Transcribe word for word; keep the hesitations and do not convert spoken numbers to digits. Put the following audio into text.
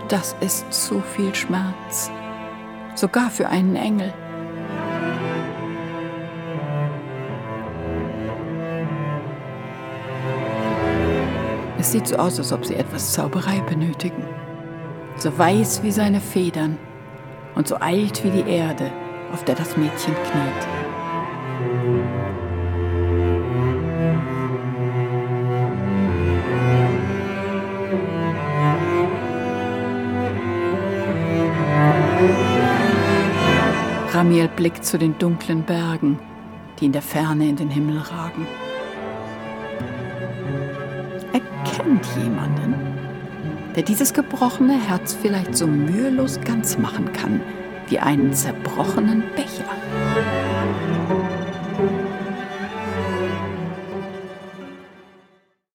Das ist zu viel Schmerz, sogar für einen Engel. Es sieht so aus, als ob sie etwas Zauberei benötigen. So weiß wie seine Federn und so alt wie die Erde, auf der das Mädchen kniet. Ramiel blickt zu den dunklen Bergen, die in der Ferne in den Himmel ragen. Er kennt jemanden, der dieses gebrochene Herz vielleicht so mühelos ganz machen kann, wie einen zerbrochenen Becher.